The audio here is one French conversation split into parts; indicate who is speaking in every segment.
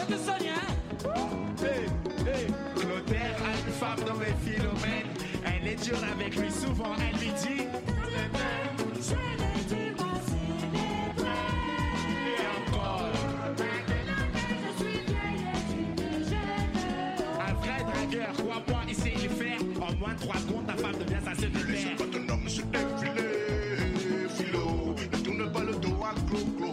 Speaker 1: de Sonia.
Speaker 2: Clotaire a une femme nommée Philomène. Elle est dure avec lui, souvent elle lui dit
Speaker 1: Je l'ai dit, moi célébrer.
Speaker 2: et encore.
Speaker 1: Maintenant que je suis vieille et indigène.
Speaker 2: Un vrai dragueur, crois-moi, il sait le faire. En moins de 3 secondes, ta femme devient sa secrétaire.
Speaker 3: Quand un homme se défile, philo, ne tourne pas le dos à clo-clo.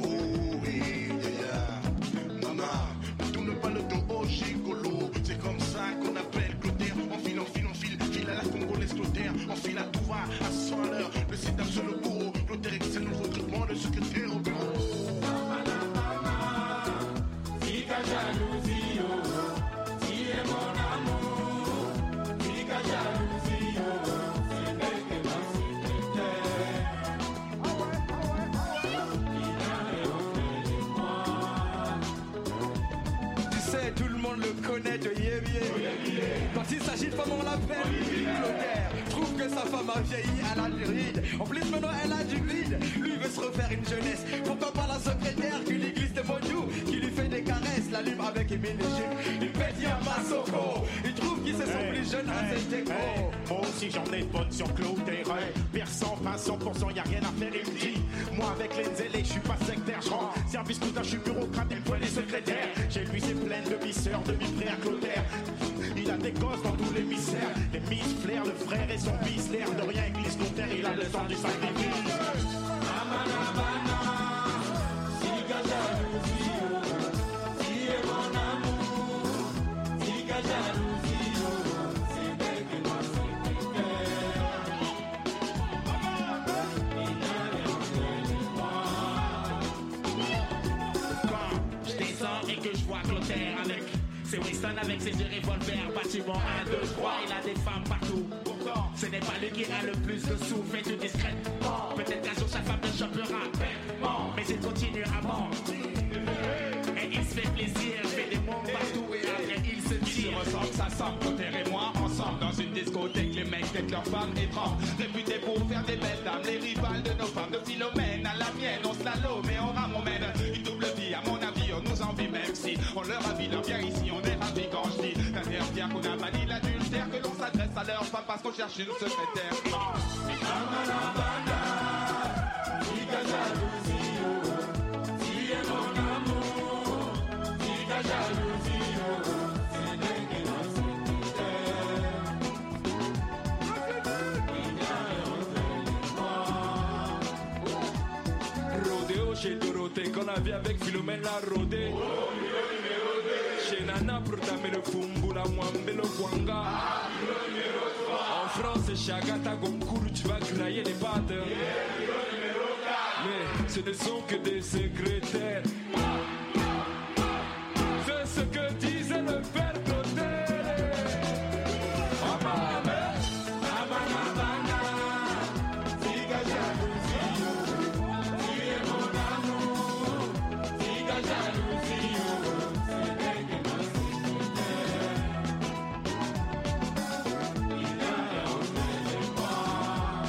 Speaker 3: Maman, ne tourne pas le dos au gigolo. C'est comme ça qu'on appelle Clotaire. On file à la congolaise Clotaire. On file à tout va, à 100 à l'heure. Le site sur le bourreau. Clotaire excelle le recrutement de secrétaire au bureau.
Speaker 4: Fika jalousie, oh, tu es mon amour. Fika jalousie, oh, c'est belle que ma secrétaire.
Speaker 5: Tu sais, tout le monde le connaît de Yévié. Quand il s'agit de femme, on l'appelle Clotaire. Trouve que sa femme a vieilli, elle a du ride. En plus, maintenant, elle a du vide. Lui veut se refaire une jeunesse. Pourquoi pas la secrétaire qui lui glisse des mots doux, qui lui fait des caresses, l'allume avec Émile et Jules. Il pète un Massoko. Il trouve qu'il se sent plus jeune à cette époque.
Speaker 2: Moi aussi j'en ai de bonnes sur Clotaire. Perçant, pas 100%, y'a rien à faire, il me dit. Moi avec les zélés, je suis pas sectaire. Je rends service tout je suis bureaucrate et le point des secrétaires. J'ai lui, c'est plein de bisseurs, demi-frères Clotaire. Il a des gosses dans tous les mystères. Les miss flair, le frère et son bis. L'air de rien, il glisse Clotaire, il a le sang du sacrifice.
Speaker 4: Amanabana, Fika jalousie, oh, tu es mon amour. Fika jalousie, oh, c'est belle que ma secrétaire.
Speaker 2: Quand je descends et que je vois Clotaire avec c'est Winston avec ses yeux revolvers. Bâtiment 1, 2, 3, il a des femmes partout. Pourtant, ce n'est pas lui qui a le plus de sous. Fais-tu discrètement. Peut-être qu'un jour sa femme le chopera bêtement. Mais il continue à mentir. Et il se fait plaisir, fait des mots partout et après il se
Speaker 4: Ils se
Speaker 2: tire.
Speaker 4: ressemblent, ça semble, Clotaire et moi ensemble dans une discothèque, les mecs avec leurs femmes étranges, réputés pour faire des belles dames, les rivales de nos femmes, de Philomène à la mienne, on slalom et on ramène une double vie, à mon avis, on nous envie même si on leur a vu leur bien ici, on est ravis quand je dis l'interdire qu'on a banni l'adultère, que l'on s'adresse à leurs femmes parce qu'on cherche une secrétaire. Amanabana, Fika jalousie, oh, tu es mon amour, Fika jalousie, oh, c'est belle que ma secrétaire.
Speaker 6: Rodéo chez Dorothée, qu'on a vu avec Philomène la rodé. Chez Nana pour tamer le fumbu, la mwambe le kwanga. En France, Chagata Goncourt, tu vas grailler les pattes. Mais ce ne sont que des secrétaires. C'est ce que disait le père Clotaire.
Speaker 4: Amanabana, Fika jalousie, oh, tu es mon amour. Fika jalousie, oh, c'est belle que ma secrétaire. Il a enlevé les bras.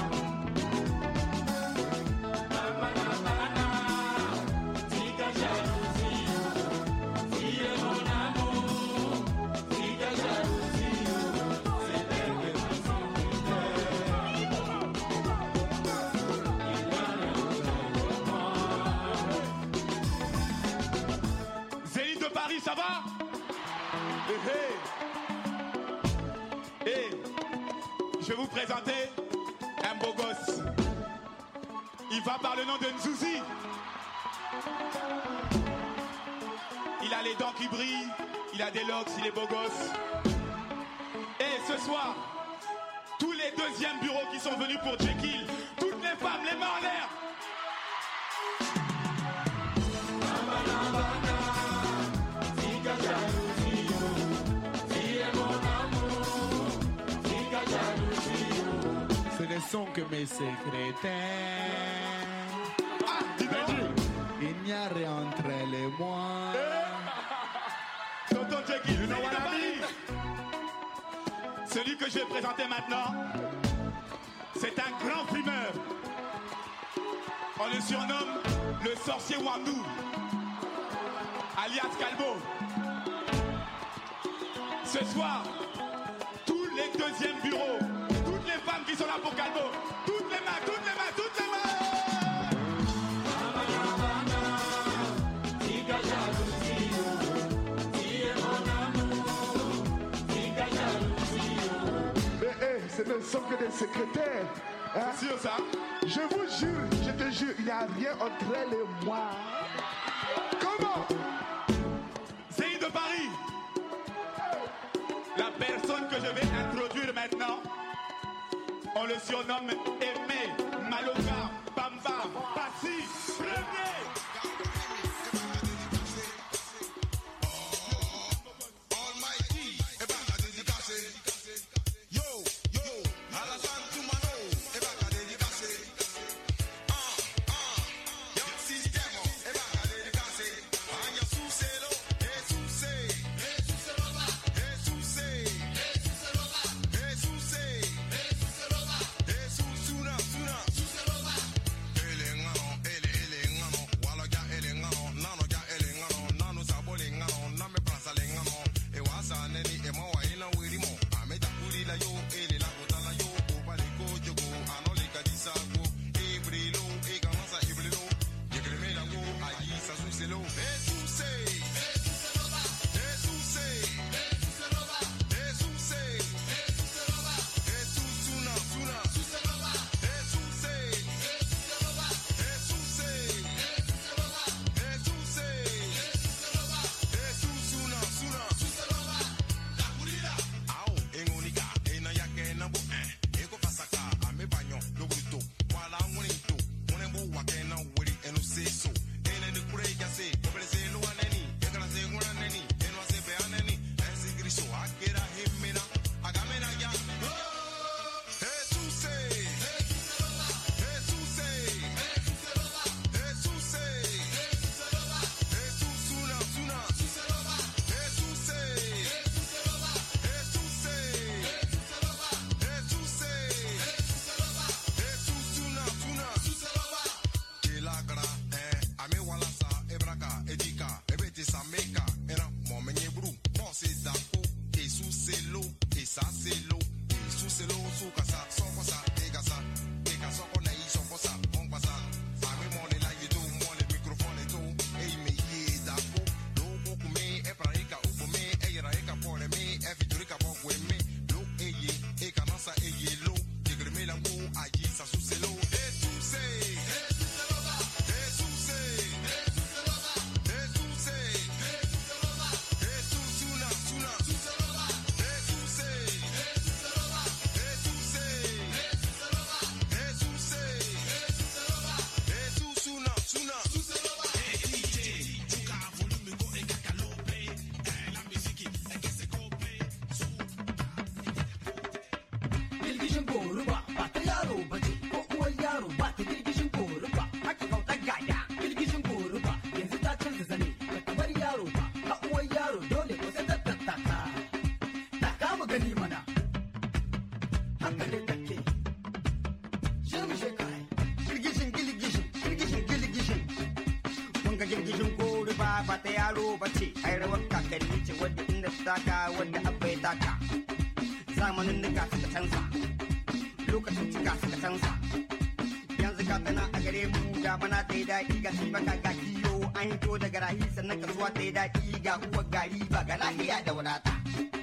Speaker 4: Amanabana, Fika jalousie, oh, tu es mon amour. Fika jalousie, oh, c'est belle que ma
Speaker 2: Zénith de Paris, ça va? Je vais vous présenter un beau gosse. Il va par le nom de Nzouzi. Il a les dents qui brillent, il a des locks, il est beau gosse. Et ce soir, tous les deuxièmes bureaux qui sont venus pour Jekyll, toutes les femmes, les mains en l'air.
Speaker 4: Fika jalousie, oh, tu es mon amour. Fika jalousie, oh.
Speaker 2: Ce ne sont que mes secrétaires.
Speaker 4: Ah, dis donc.
Speaker 2: Il n'y a rien entre elle et moi.
Speaker 4: Tonton Jekyll,
Speaker 2: You know what I mean? Celui que je vais présenter maintenant, c'est un grand fumeur. On le surnomme le sorcier Wandou, alias Calbo.
Speaker 4: Ce soir, tous les deuxièmes bureaux, toutes les femmes qui sont là pour Calvo, toutes les mains, toutes les mains, toutes les mains.
Speaker 3: Ce ne sont que des secrétaires. Hein?
Speaker 4: C'est sûr ça?
Speaker 3: Je vous jure, je te jure, il n'y a rien entre elle et moi. Comment?
Speaker 4: C'est de Paris. La personne que je vais introduire maintenant, on le surnomme Aimé, Maloka, Bamba, Passi, premier.
Speaker 7: Zamanin da suka canza, lokacin cika suka canza. Yanzu ka tana a gare mu da mana ta yi daɗi ga shi baka ga kiyo an hito daga rahi sannan kasuwa ta yi daɗi ga uwar gari ba ga lafiya da wadata.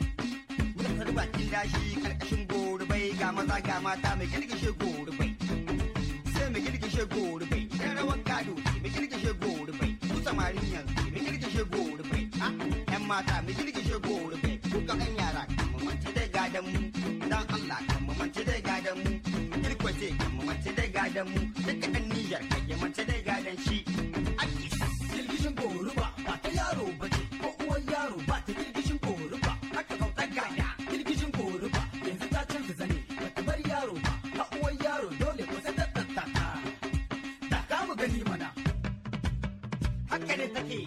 Speaker 7: Wutar bakin dashi karkashin gorubai ga maza ga mata mai girgishe gorubai. Sai mai girgishe gorubai, ɗan rawar gado mai girgishe gorubai. Ku samarin yanzu mai girgishe gorubai. ‘Yan mata mai girgishe gorubai. Kuka ɗan yara mamaci dai gadon mu dan Allah kan mamaci dai gadon mu kirkwace kan mamaci dai gadon mu duka ɗan Nijar kan mamaci dai gadon shi girgishin goruba ba ta yaro ba ce ko uwar yaro ba ta girgishin goruba haka kauta gada girgishin goruba yanzu ta canza zane ba ta bar yaro ba ha uwar yaro dole ko sai ta tattaka ta mu gani mana haka ne take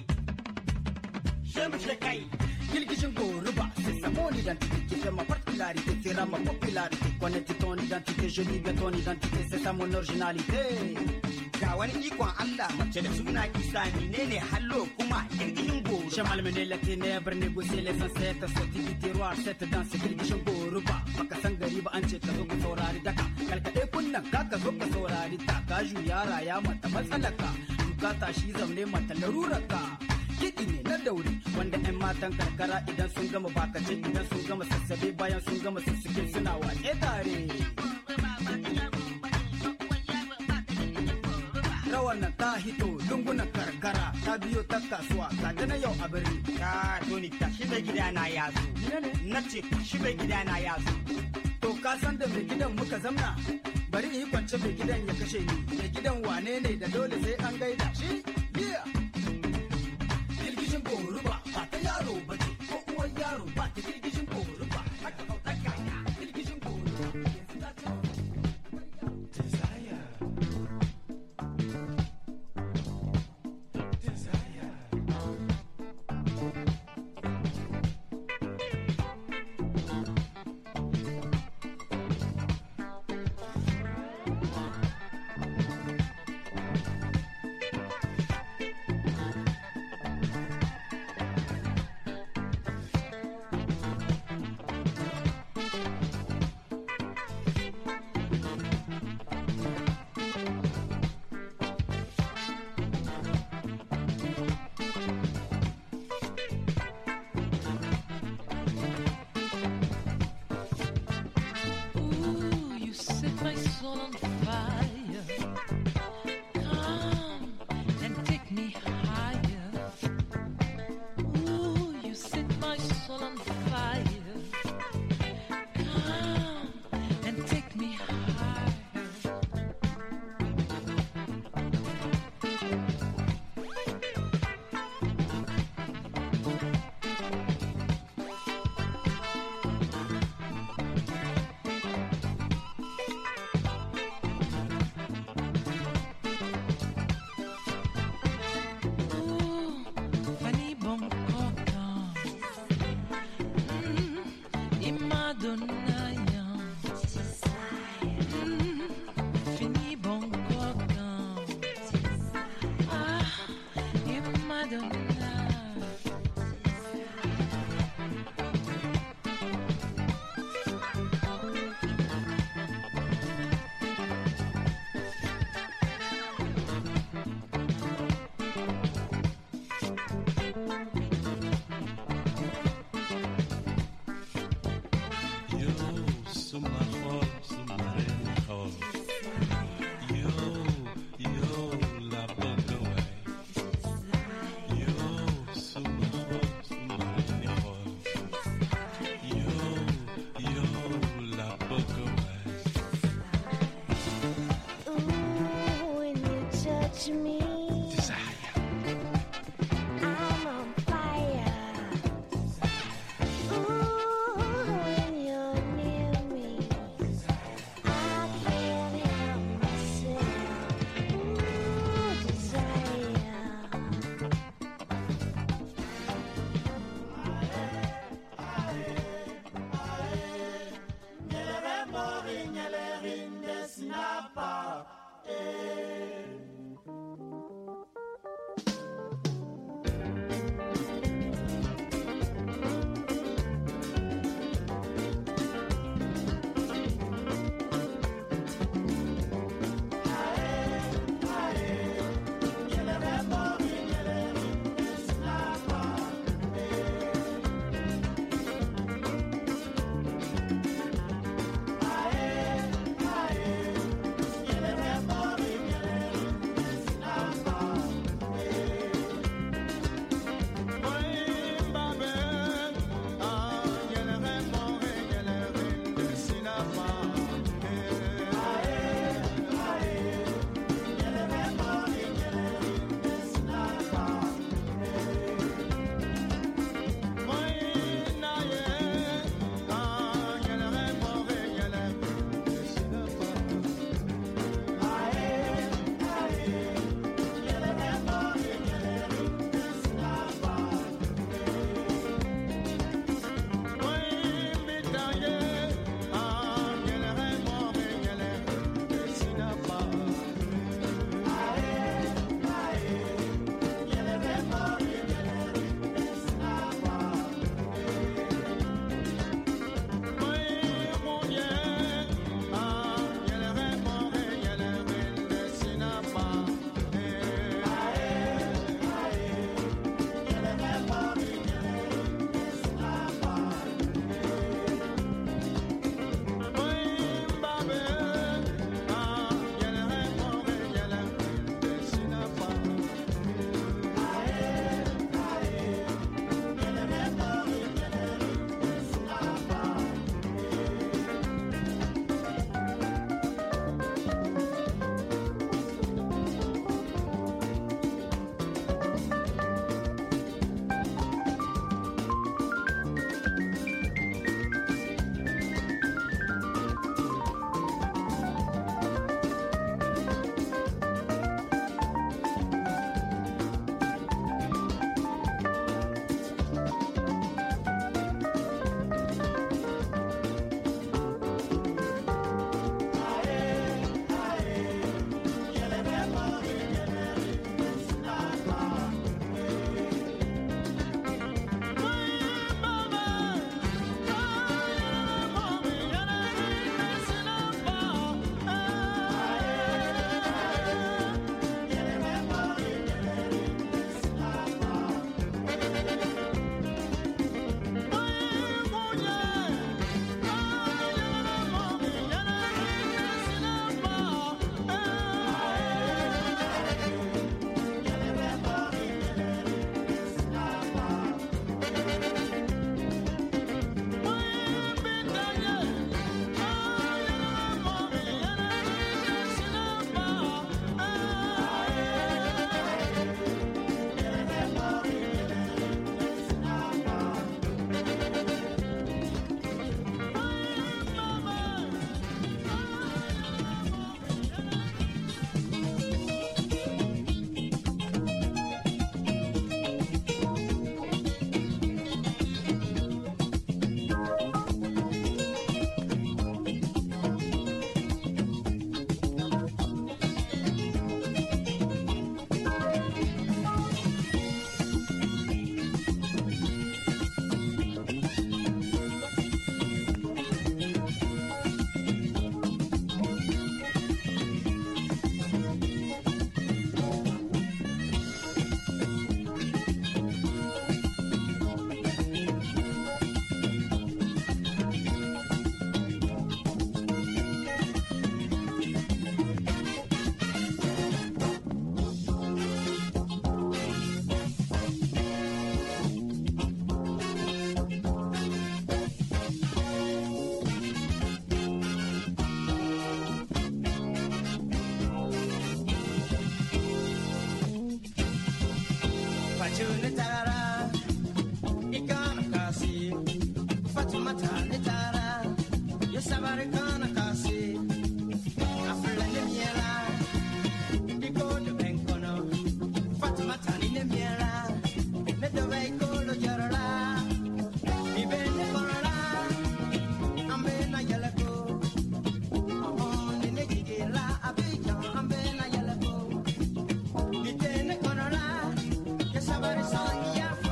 Speaker 7: shemu shekai girgishin goruba c'est ça mon identité qui fait ma particularité c'est ma popularité connais-tu ton identité je dis bien ton identité c'est ça mon originalité ga wani ikon Allah mace da suna Isa ne hallo kuma girgishin goruba
Speaker 8: J'ai malmené les ténèbres, négocié les ancêtres, sorti du tiroir, cette danse girgishin goruba. Baka san gari ba an ce ka zo ka saurari daka. Kalkaɗe kunnan ka ka zo ka saurari ta. Ka juya raya mata matsalaka. Duka tashi zaune mata larurarka. Kiɗi ne na dauri wanda 'yan matan karkara idan sun gama bakace idan sun gama sassabe bayan sun gama sussuke suna waƙe tare. Rawar nan ta hito lungunan karkara ta biyo ta kasuwa ta na yau a birni.
Speaker 7: Ta Tony tashi mai gida na ya zo. Na ce tashi mai gida na ya zo.
Speaker 8: To ka san da mai gidan muka zamna bari in yi kwance mai gidan ya kashe ni. Mai gidan wane ne da dole sai an gaida shi? Yeah! Girgishin goruba ba ta yaro ba ce ko uwar yaro ba ta girgishin goruba. Haka kautar kaya girgishin goruba. Yanzu ta ce
Speaker 9: tara ikana kasi Fatima tani tara ya sabari kana kasi afla ne miela diko de benkono Fatima tani ne miela ne do vai kolo jarala mi bene kola ambe na yalako oh ne gigela abija ambe na yalako ni tene kola ya sabari sa ya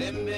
Speaker 9: sembe,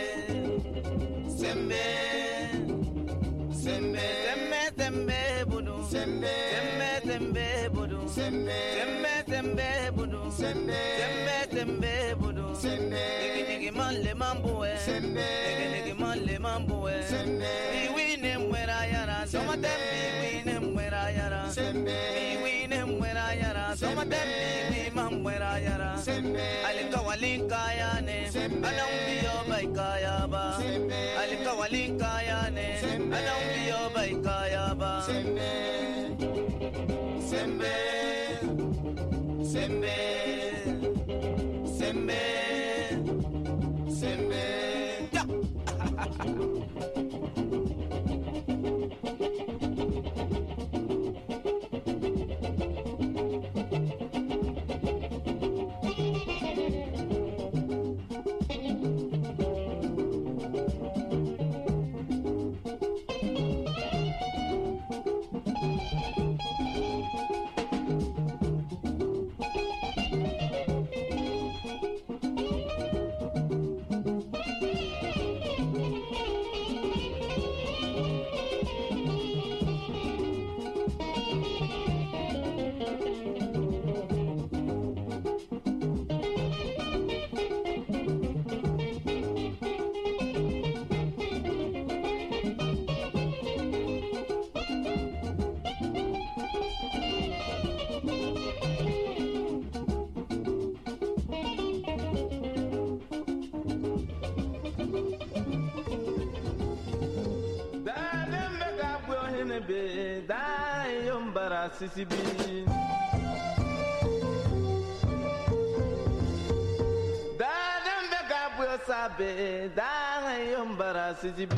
Speaker 9: sembe, sembe, sembe, sembe, budu, sembe, sembe, sembe, budu, sembe, sembe, sembe, budu, sembe, sembe, sembe, budu, sembe, nigi nigi malle mambuwe, sembe, nigi man le mambuwe, sembe, mi wine mwera yara, soma tembi wine mwera yara, sembe, mi wine mwera yara, soma tembi mi mamwera yara, sembe, alika walinka yane, ana umbiyo baikaya ba, alika walinka yane, ana umbiyo baikaya ba, sembe, sembe, sembe, sembe, sembe, ya.
Speaker 10: be da yombara sisibi da dembe gabu sabe da yombara sisibi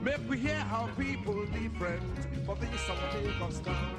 Speaker 11: Make we hear how people different, for this song will take us down.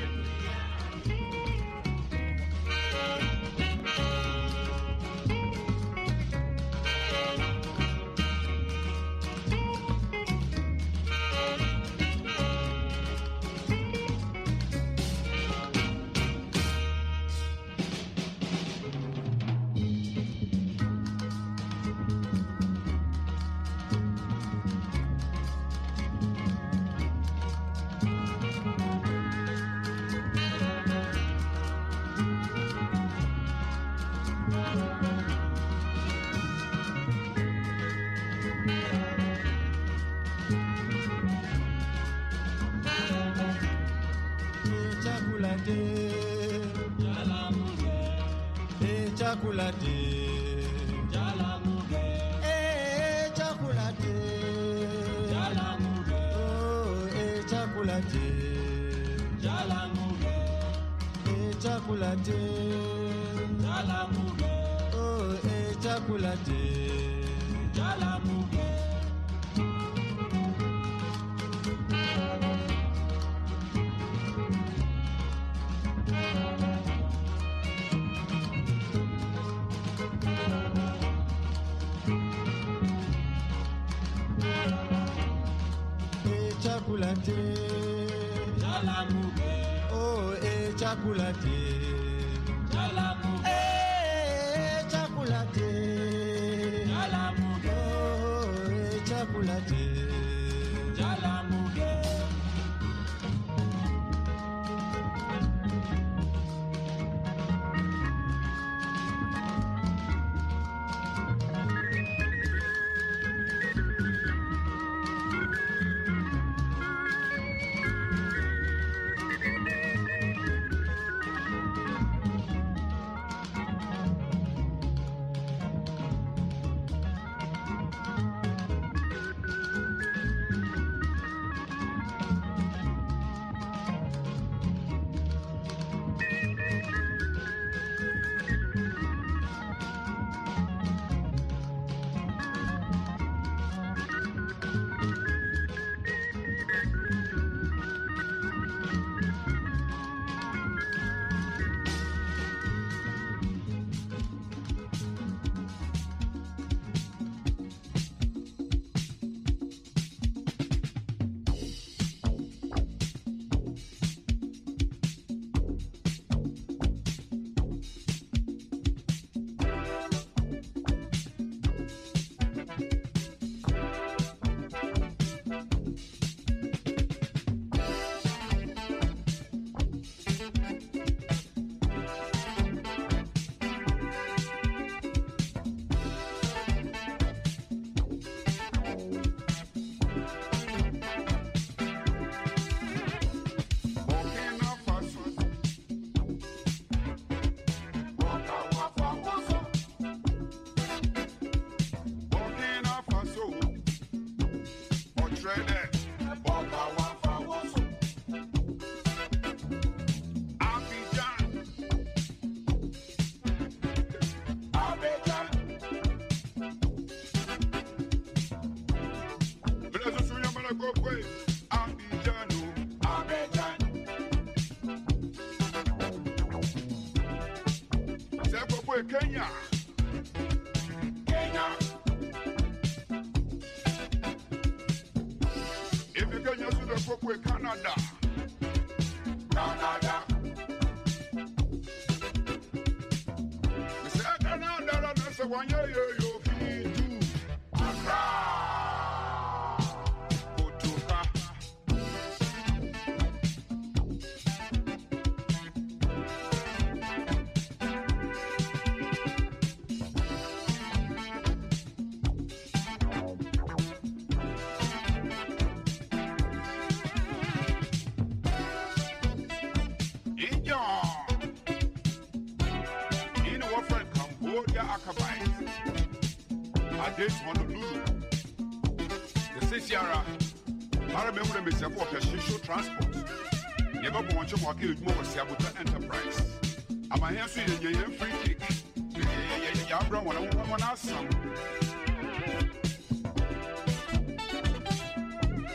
Speaker 12: Kenya. If you can use the book with Canada. We say Canada, that's the one you feed to. Against Honolulu. The Sierra, I remember them is a water social transport. You never want to walk in more Sabuta Enterprise. I'm a handsy and free kick. Yabra, one awesome.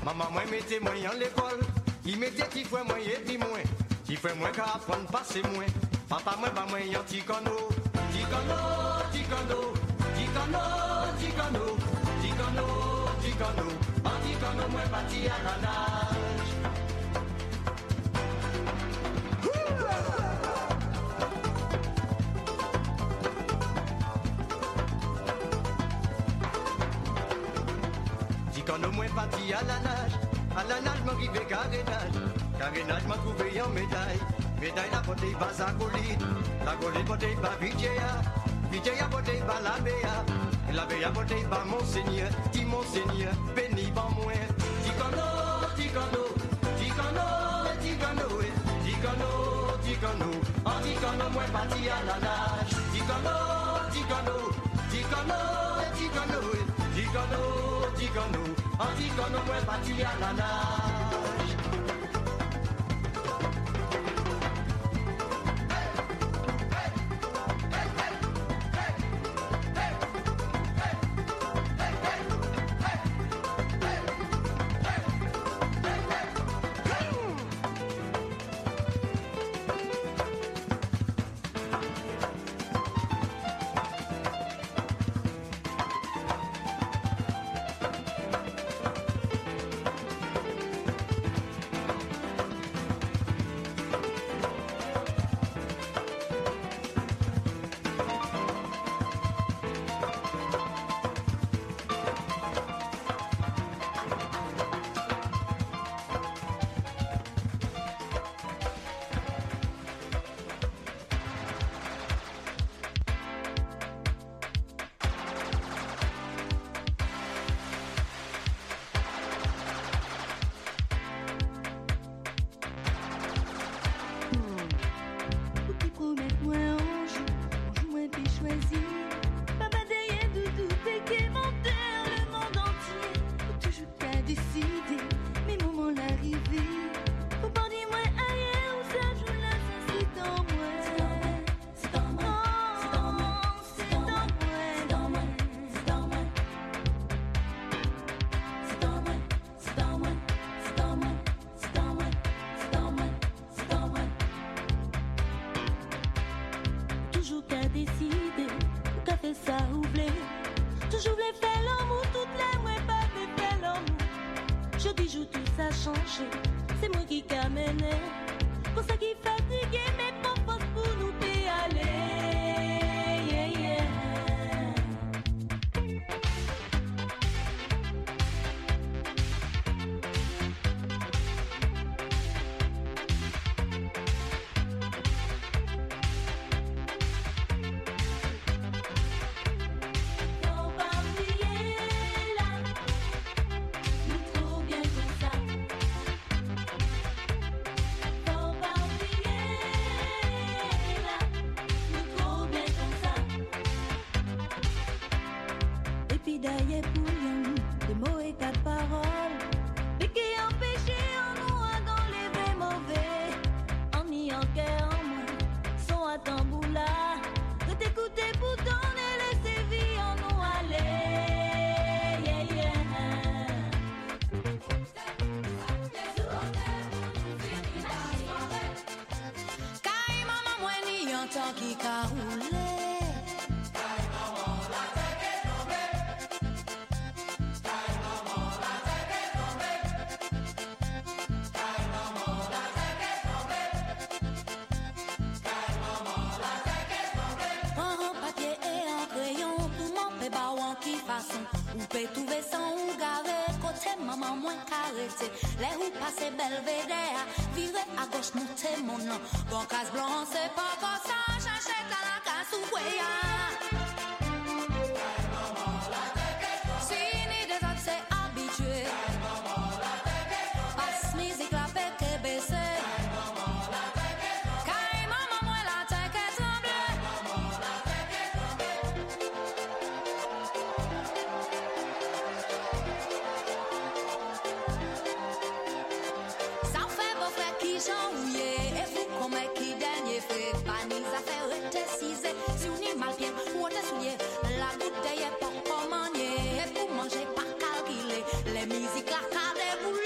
Speaker 7: Maman, moi, mettez moi en l'école. Il mettait petit frère, moi, et puis moi. Petit frère, moi, qu'à apprendre, passer moi. Papa, moi, bah, moi, en ticano. Ticano, ticano, ticano, ticano, ticano, ticano. En ticano, moi, parti à la nage. Ticano, moi, parti à la nage. À la nage, m'arrivais carénage. Carénage, m'a trouvé en médaille. Médaille, la beauté, pas sa colite. La colite, beauté, pas Vijaya. Vijaya, beauté, pas la Béa. La Béa, beauté, pas Monseigneur. Dit Monseigneur, béni par moi. Ticano, ticano, ticano, ticano, ticano, ticano. En ticano, moi, parti à la nage. Ticano, ticano, ticano, ticano, ticano, ticano. En ticano, moi, parti à la nage.
Speaker 1: C'est moi qui t'amenais. Pour ça qui fatigué, mais pas force pour nous aller. Yeah, yeah.
Speaker 13: Les roues passent Belvédère, virez à gauche, montez mon nom. Bon casse blanc, c'est pas comme ça, j'achète à la casse ou si ni des autres c'est habitué. Passe musique la paix qui baisse. Caille maman, moi la tête est tremblée. Ça fait beau frère qui j'ennuie. Et vous comme qui dernier fait. Pas ni affaires rétessiser. Si on y mal bien, ou on te souillé. La bouteille est pas commandée. Et pour manger, pas calculer. Les musiques la cadre boule.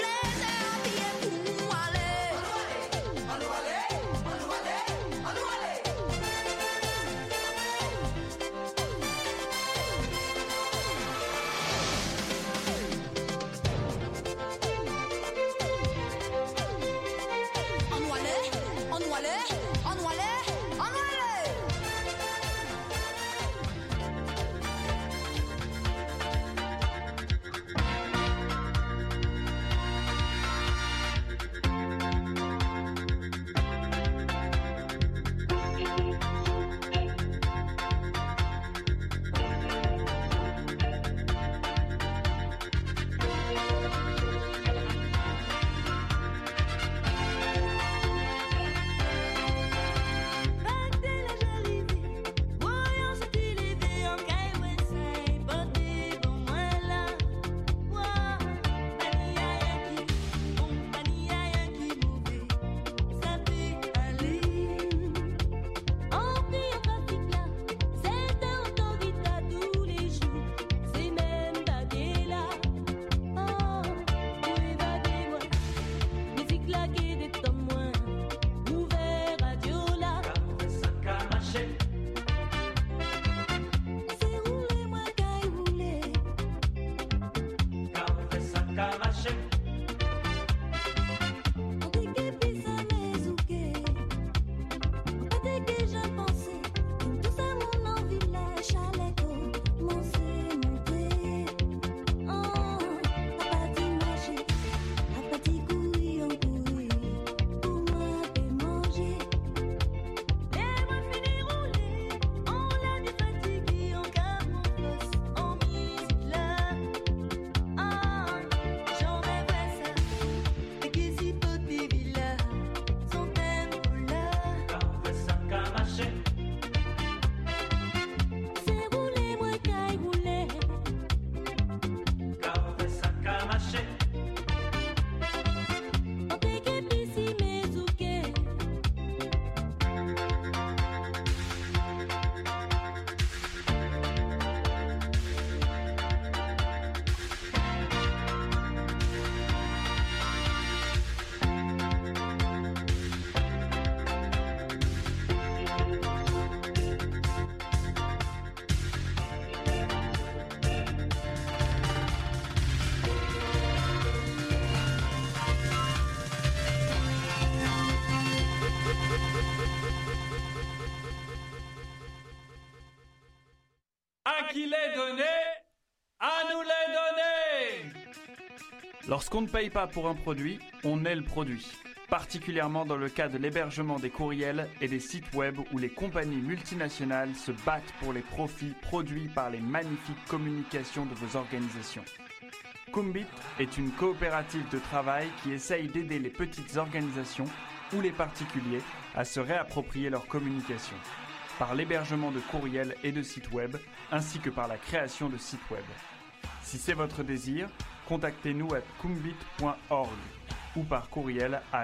Speaker 6: qu'il est donné, à nous les donner.
Speaker 14: Lorsqu'on ne paye pas pour un produit, on est le produit. Particulièrement dans le cas de l'hébergement des courriels et des sites web où les compagnies multinationales se battent pour les profits produits par les magnifiques communications de vos organisations. Kumbit est une coopérative de travail qui essaye d'aider les petites organisations ou les particuliers à se réapproprier leur communication, par l'hébergement de courriels et de sites web, ainsi que par la création de sites web. Si c'est votre désir, contactez-nous à kumbit.org ou par courriel à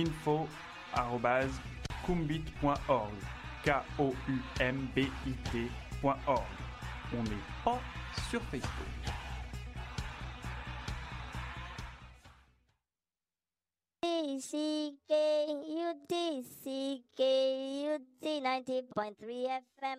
Speaker 14: info@kumbit.org, KOUMBIT.org. On n'est pas sur Facebook.
Speaker 15: CKUT 90.3 FM.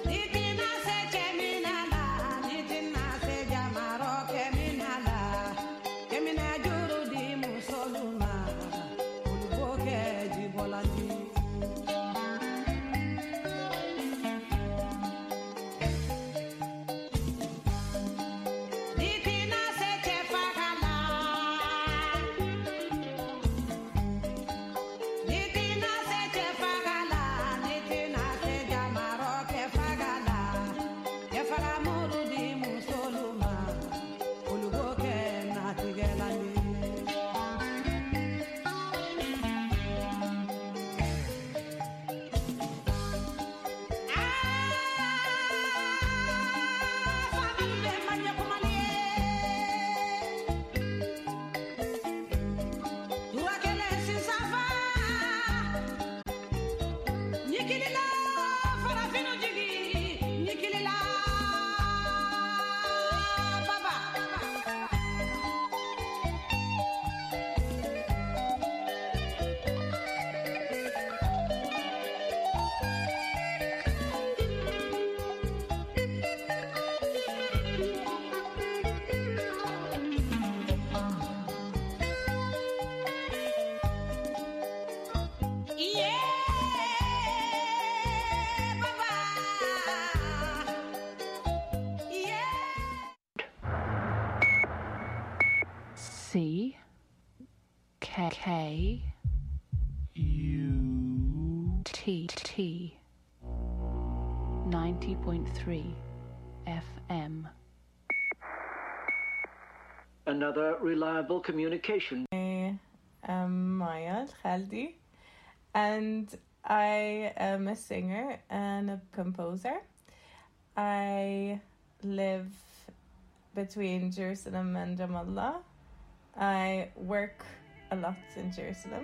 Speaker 16: C K U T 90.3 FM.
Speaker 17: Another reliable communication.
Speaker 18: I am Maya Khaldi, and I am a singer and a composer. I live between Jerusalem and Ramallah. I work a lot in Jerusalem.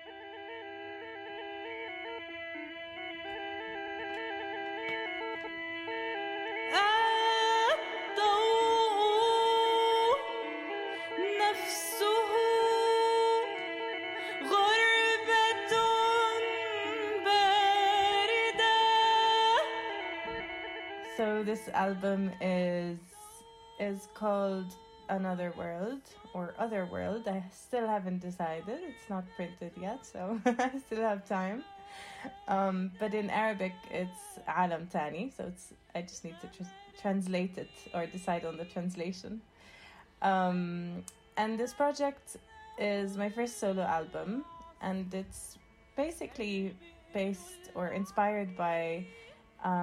Speaker 18: So this album is called Another World or Other World. I still haven't decided. It's not printed yet, so I still have time. But in Arabic, it's Alam Tani, so I just need to translate it or decide on the translation. And this project is my first solo album, and it's basically based or inspired by